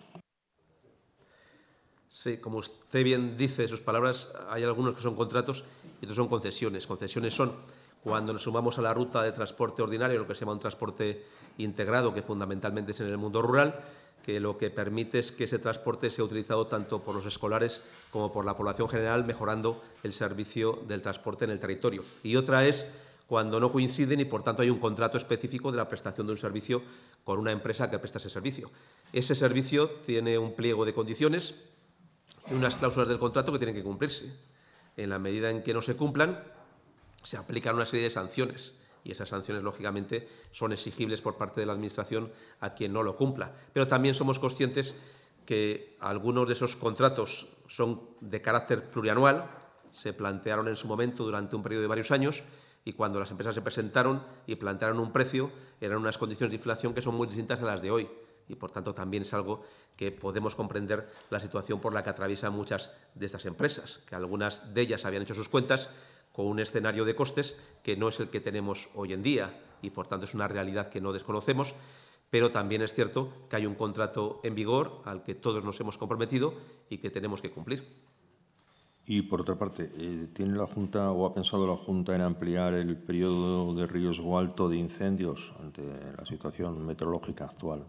Sí, como usted bien dice, sus palabras, hay algunos que son contratos y otros son concesiones. Concesiones son cuando nos sumamos a la ruta de transporte ordinario, lo que se llama un transporte integrado, que fundamentalmente es en el mundo rural, que lo que permite es que ese transporte sea utilizado tanto por los escolares como por la población general, mejorando el servicio del transporte en el territorio. Y otra es cuando no coinciden y, por tanto, hay un contrato específico de la prestación de un servicio con una empresa que presta ese servicio. Ese servicio tiene un pliego de condiciones y unas cláusulas del contrato que tienen que cumplirse. En la medida en que no se cumplan, se aplican una serie de sanciones y esas sanciones, lógicamente, son exigibles por parte de la Administración a quien no lo cumpla. Pero también somos conscientes que algunos de esos contratos son de carácter plurianual, se plantearon en su momento durante un periodo de varios años y cuando las empresas se presentaron y plantearon un precio, eran unas condiciones de inflación que son muy distintas a las de hoy. Y, por tanto, también es algo que podemos comprender la situación por la que atraviesan muchas de estas empresas, que algunas de ellas habían hecho sus cuentas con un escenario de costes que no es el que tenemos hoy en día y, por tanto, es una realidad que no desconocemos, pero también es cierto que hay un contrato en vigor al que todos nos hemos comprometido y que tenemos que cumplir. Y, por otra parte, ¿tiene la Junta o ha pensado la Junta en ampliar el periodo de riesgo alto de incendios ante la situación meteorológica actual?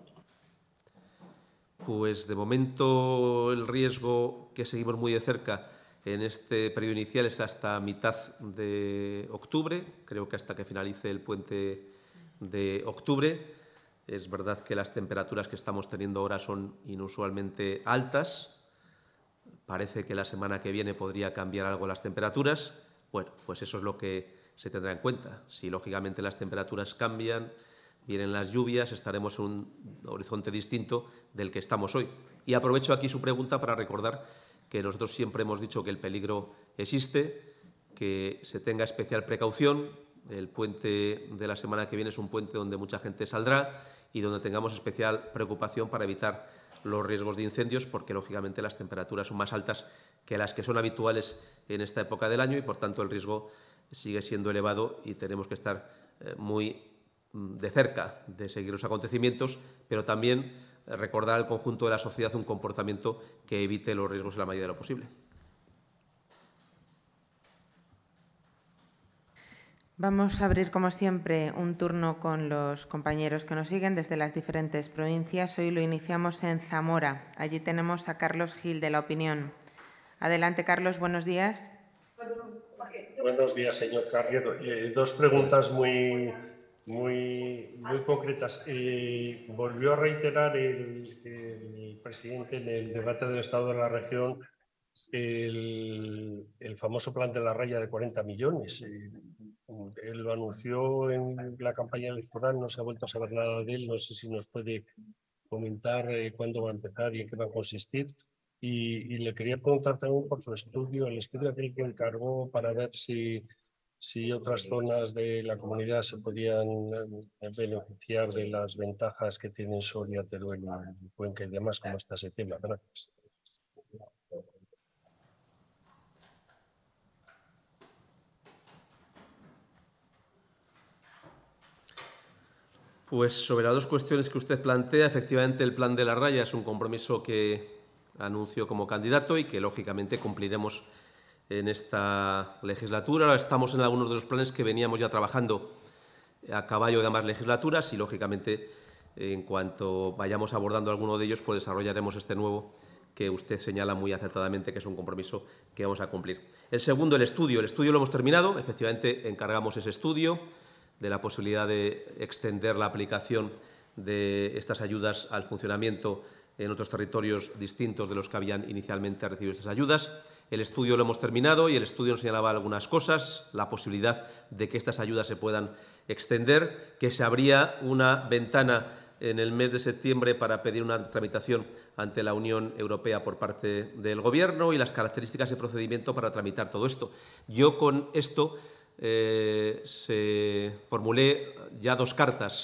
Pues, de momento, el riesgo que seguimos muy de cerca en este periodo inicial es hasta mitad de octubre, creo que hasta que finalice el puente de octubre. Es verdad que las temperaturas que estamos teniendo ahora son inusualmente altas. Parece que la semana que viene podría cambiar algo las temperaturas. Bueno, pues eso es lo que se tendrá en cuenta. Si, lógicamente, las temperaturas cambian, vienen las lluvias, estaremos en un horizonte distinto del que estamos hoy. Y aprovecho aquí su pregunta para recordar que nosotros siempre hemos dicho que el peligro existe, que se tenga especial precaución. El puente de la semana que viene es un puente donde mucha gente saldrá y donde tengamos especial preocupación para evitar los riesgos de incendios, porque, lógicamente, las temperaturas son más altas que las que son habituales en esta época del año y, por tanto, el riesgo sigue siendo elevado y tenemos que estar muy de cerca de seguir los acontecimientos, pero también recordar al conjunto de la sociedad un comportamiento que evite los riesgos en la medida de lo posible. Vamos a abrir, como siempre, un turno con los compañeros que nos siguen desde las diferentes provincias. Hoy lo iniciamos en Zamora. Allí tenemos a Carlos Gil, de La Opinión. Adelante, Carlos, buenos días. Buenos días, señor Carriedo. Dos preguntas muy concretas. Volvió a reiterar el presidente en el debate del Estado de la región el famoso plan de la raya de 40 millones. Él lo anunció en la campaña electoral, no se ha vuelto a saber nada de él. No sé si nos puede comentar cuándo va a empezar y en qué va a consistir. Y le quería preguntar también por su estudio, el estudio que encargó para ver si otras zonas de la comunidad se podían beneficiar de las ventajas que tienen Soria, Teruel y Cuenca y demás, como está ese tema. Gracias. Pues sobre las dos cuestiones que usted plantea, efectivamente el plan de la raya es un compromiso que anunció como candidato y que, lógicamente, cumpliremos en esta legislatura. Ahora estamos en algunos de los planes que veníamos ya trabajando a caballo de ambas legislaturas y, lógicamente, en cuanto vayamos abordando alguno de ellos, pues desarrollaremos este nuevo que usted señala muy acertadamente que es un compromiso que vamos a cumplir. El segundo, el estudio. El estudio lo hemos terminado. Efectivamente, encargamos ese estudio de la posibilidad de extender la aplicación de estas ayudas al funcionamiento en otros territorios distintos de los que habían inicialmente recibido estas ayudas. El estudio lo hemos terminado y el estudio nos señalaba algunas cosas, la posibilidad de que estas ayudas se puedan extender, que se abría una ventana en el mes de septiembre para pedir una tramitación ante la Unión Europea por parte del Gobierno y las características y procedimiento para tramitar todo esto. Yo con esto formulé ya dos cartas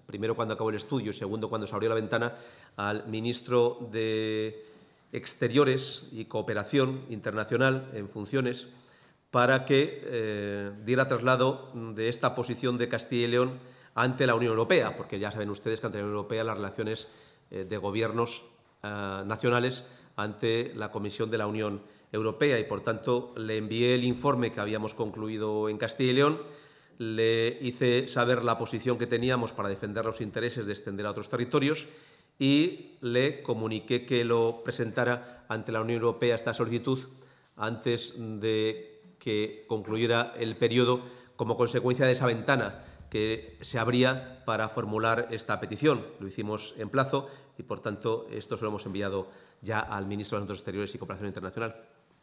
primero cuando acabó el estudio y segundo cuando se abrió la ventana, al ministro de Exteriores y Cooperación Internacional en funciones para que diera traslado de esta posición de Castilla y León ante la Unión Europea, porque ya saben ustedes que ante la Unión Europea las relaciones de gobiernos nacionales ante la Comisión de la Unión Europea y, por tanto, le envié el informe que habíamos concluido en Castilla y León, le hice saber la posición que teníamos para defender los intereses de extender a otros territorios y le comuniqué que lo presentara ante la Unión Europea esta solicitud antes de que concluyera el periodo como consecuencia de esa ventana que se abría para formular esta petición. Lo hicimos en plazo y, por tanto, esto se lo hemos enviado ya al ministro de Asuntos Exteriores y Cooperación Internacional.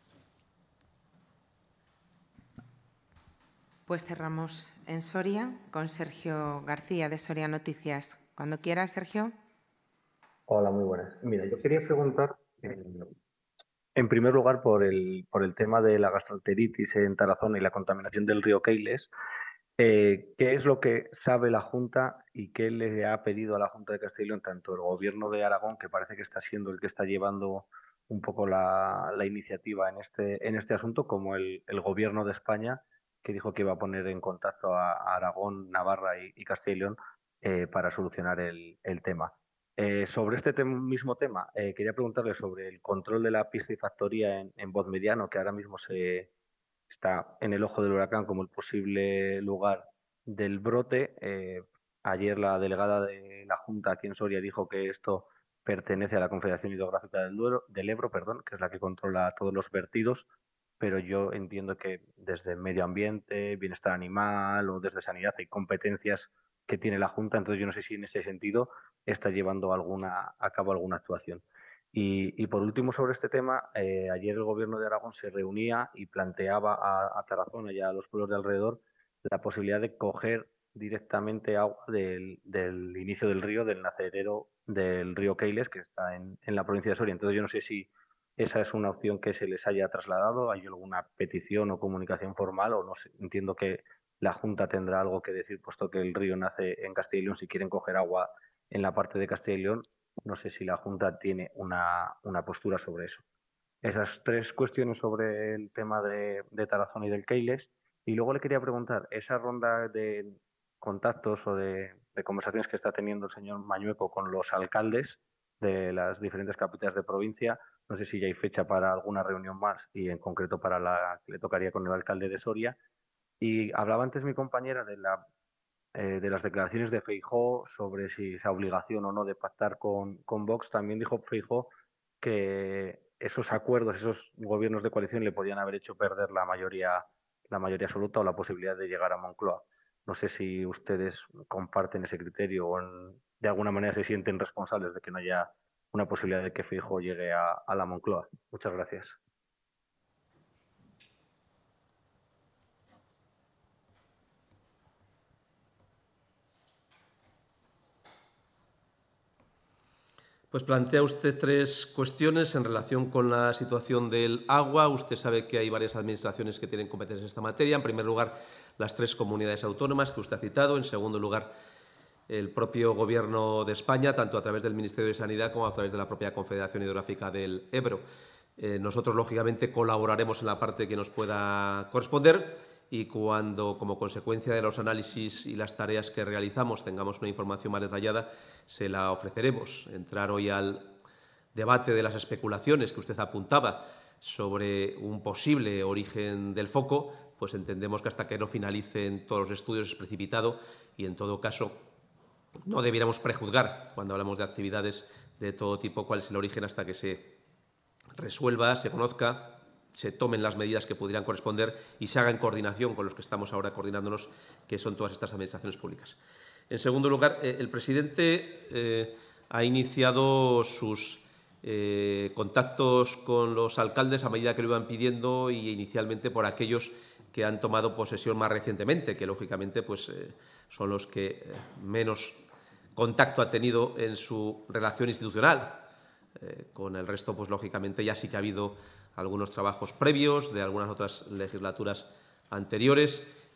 Pues cerramos en Soria con Sergio García, de Soria Noticias. Cuando quiera, Sergio. Hola, muy buenas. Mira, yo quería preguntar, en primer lugar, por el tema de la gastroenteritis en Tarazona y la contaminación del río Keiles. ¿Qué es lo que sabe la Junta y qué le ha pedido a la Junta de Castilla y León, tanto el Gobierno de Aragón, que parece que está siendo el que está llevando un poco la iniciativa en este asunto, como el Gobierno de España, que dijo que iba a poner en contacto a Aragón, Navarra y Castilla y León para solucionar el tema? Sobre este mismo tema, quería preguntarle sobre el control de la piscifactoría en Bozmediano, que ahora mismo está en el ojo del huracán como el posible lugar del brote. Ayer la delegada de la Junta aquí en Soria dijo que esto pertenece a la Confederación Hidrográfica del Ebro, que es la que controla todos los vertidos, pero yo entiendo que desde medio ambiente, bienestar animal o desde sanidad hay competencias que tiene la Junta, entonces yo no sé si en ese sentido está llevando a cabo alguna actuación. Y por último, sobre este tema, ayer el Gobierno de Aragón se reunía y planteaba a Tarazona y a los pueblos de alrededor la posibilidad de coger directamente agua del inicio del río, del nacedero del río Keiles, que está en la provincia de Soria. Entonces yo no sé si esa es una opción que se les haya trasladado, hay alguna petición o comunicación formal, o no sé, entiendo que la Junta tendrá algo que decir, puesto que el río nace en Castilla y León, si quieren coger agua en la parte de Castilla y León. No sé si la Junta tiene una postura sobre eso. Esas tres cuestiones sobre el tema de Tarazona y del Keiles. Y luego le quería preguntar, esa ronda de contactos o de conversaciones que está teniendo el señor Mañueco con los alcaldes de las diferentes capitales de provincia, no sé si ya hay fecha para alguna reunión más y en concreto para la que le tocaría con el alcalde de Soria. Y hablaba antes mi compañera de las declaraciones de Feijóo sobre si esa obligación o no de pactar con Vox. También dijo Feijóo que esos acuerdos, esos gobiernos de coalición le podían haber hecho perder la mayoría absoluta o la posibilidad de llegar a Moncloa. No sé si ustedes comparten ese criterio o de alguna manera se sienten responsables de que no haya una posibilidad de que Feijóo llegue a la Moncloa. Muchas gracias. Pues plantea usted tres cuestiones en relación con la situación del agua. Usted sabe que hay varias administraciones que tienen competencias en esta materia. En primer lugar, las tres comunidades autónomas que usted ha citado. En segundo lugar, el propio Gobierno de España, tanto a través del Ministerio de Sanidad como a través de la propia Confederación Hidrográfica del Ebro. Nosotros, lógicamente, colaboraremos en la parte que nos pueda corresponder y cuando, como consecuencia de los análisis y las tareas que realizamos, tengamos una información más detallada, se la ofreceremos. Entrar hoy al debate de las especulaciones que usted apuntaba sobre un posible origen del foco, pues entendemos que hasta que no finalicen todos los estudios es precipitado y, en todo caso, no debiéramos prejuzgar, cuando hablamos de actividades de todo tipo, cuál es el origen hasta que se resuelva, se conozca, se tomen las medidas que pudieran corresponder y se haga en coordinación con los que estamos ahora coordinándonos, que son todas estas administraciones públicas. En segundo lugar, el presidente ha iniciado sus contactos con los alcaldes a medida que lo iban pidiendo y inicialmente por aquellos que han tomado posesión más recientemente, que lógicamente pues, son los que menos contacto ha tenido en su relación institucional. Con el resto, pues lógicamente ya sí que ha habido algunos trabajos previos de algunas otras legislaturas anteriores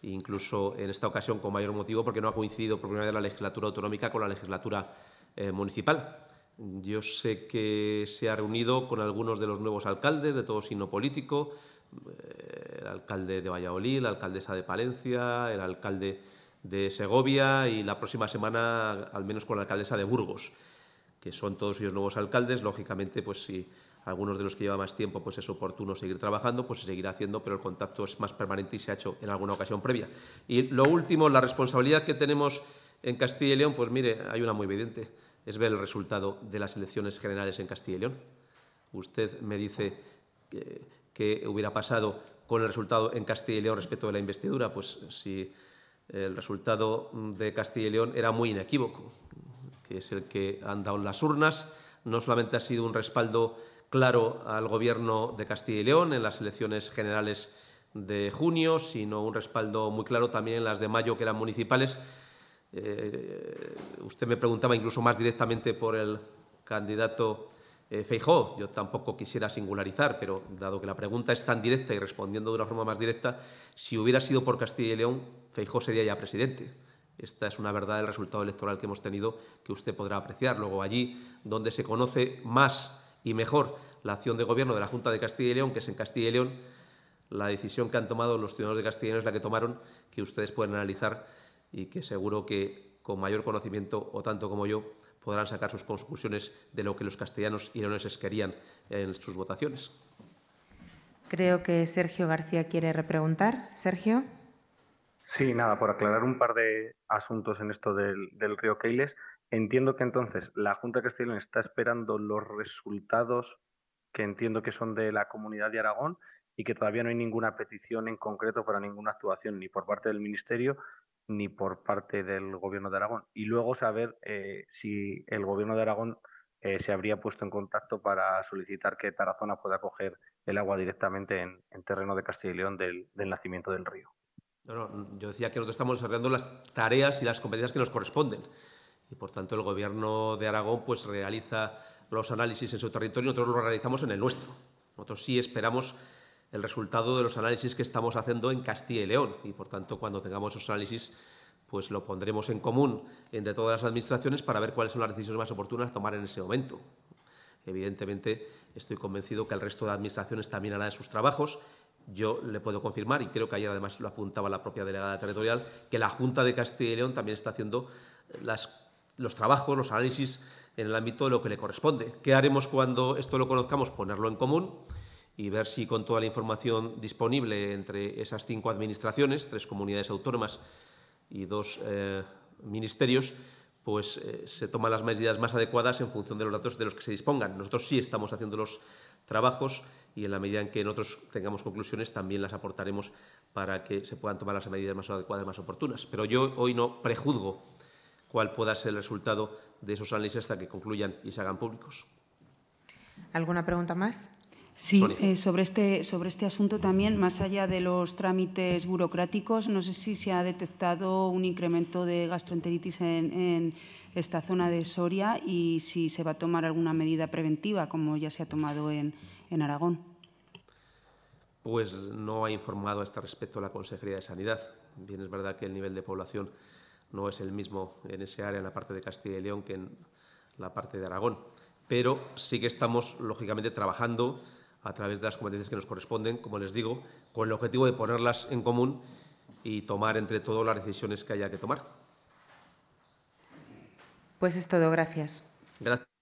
incluso en esta ocasión con mayor motivo porque no ha coincidido por primera vez la legislatura autonómica con la legislatura municipal. Yo sé que se ha reunido con algunos de los nuevos alcaldes de todo signo político, el alcalde de Valladolid, la alcaldesa de Palencia, el alcalde de Segovia y la próxima semana al menos con la alcaldesa de Burgos, que son todos ellos nuevos alcaldes. Lógicamente, pues si algunos de los que lleva más tiempo pues es oportuno seguir trabajando, pues se seguirá haciendo, pero el contacto es más permanente y se ha hecho en alguna ocasión previa. Y lo último, la responsabilidad que tenemos en Castilla y León, pues mire, hay una muy evidente, es ver el resultado de las elecciones generales en Castilla y León. Usted me dice que hubiera pasado con el resultado en Castilla y León respecto de la investidura, pues si el resultado de Castilla y León era muy inequívoco, que es el que han dado las urnas. No solamente ha sido un respaldo claro al Gobierno de Castilla y León en las elecciones generales de junio, sino un respaldo muy claro también en las de mayo, que eran municipales. Usted me preguntaba incluso más directamente por el candidato Feijóo. Yo tampoco quisiera singularizar, pero dado que la pregunta es tan directa y respondiendo de una forma más directa, si hubiera sido por Castilla y León, Feijóo sería ya presidente. Esta es una verdad del resultado electoral que hemos tenido, que usted podrá apreciar. Luego, allí donde se conoce más y mejor la acción de Gobierno de la Junta de Castilla y León, que es en Castilla y León, la decisión que han tomado los ciudadanos de Castilla y León es la que tomaron, que ustedes pueden analizar y que seguro que con mayor conocimiento, o tanto como yo, podrán sacar sus conclusiones de lo que los castellanos y leoneses querían en sus votaciones. Creo que Sergio García quiere repreguntar. Sergio. Sí, nada, por aclarar un par de asuntos en esto del río Keiles. Entiendo que entonces la Junta de Castilla y León está esperando los resultados que entiendo que son de la Comunidad de Aragón y que todavía no hay ninguna petición en concreto para ninguna actuación ni por parte del Ministerio ni por parte del Gobierno de Aragón. Y luego saber si el Gobierno de Aragón se habría puesto en contacto para solicitar que Tarazona pueda coger el agua directamente en terreno de Castilla y León del nacimiento del río. No, yo decía que nosotros estamos desarrollando las tareas y las competencias que nos corresponden. Y, por tanto, el Gobierno de Aragón pues realiza los análisis en su territorio y nosotros los realizamos en el nuestro. Nosotros sí esperamos el resultado de los análisis que estamos haciendo en Castilla y León y, por tanto, cuando tengamos esos análisis, pues lo pondremos en común entre todas las administraciones para ver cuáles son las decisiones más oportunas a tomar en ese momento. Evidentemente, estoy convencido que el resto de administraciones también hará sus trabajos. Yo le puedo confirmar, y creo que ayer además lo apuntaba la propia delegada territorial, que la Junta de Castilla y León también está haciendo los trabajos, los análisis en el ámbito de lo que le corresponde. ¿Qué haremos cuando esto lo conozcamos? Ponerlo en común y ver si con toda la información disponible entre esas 5 administraciones, 3 comunidades autónomas y 2 ministerios, pues se toman las medidas más adecuadas en función de los datos de los que se dispongan. Nosotros sí estamos haciendo los trabajos y en la medida en que nosotros tengamos conclusiones también las aportaremos para que se puedan tomar las medidas más adecuadas, más oportunas. Pero yo hoy no prejuzgo cuál pueda ser el resultado de esos análisis hasta que concluyan y se hagan públicos. ¿Alguna pregunta más? Sí, sobre este asunto también, más allá de los trámites burocráticos, no sé si se ha detectado un incremento de gastroenteritis en esta zona de Soria y si se va a tomar alguna medida preventiva, como ya se ha tomado en Aragón. Pues no ha informado a este respecto la Consejería de Sanidad. Bien, es verdad que el nivel de población no es el mismo en ese área, en la parte de Castilla y León, que en la parte de Aragón. Pero sí que estamos, lógicamente, trabajando a través de las competencias que nos corresponden, como les digo, con el objetivo de ponerlas en común y tomar entre todos las decisiones que haya que tomar. Pues es todo. Gracias. Gracias.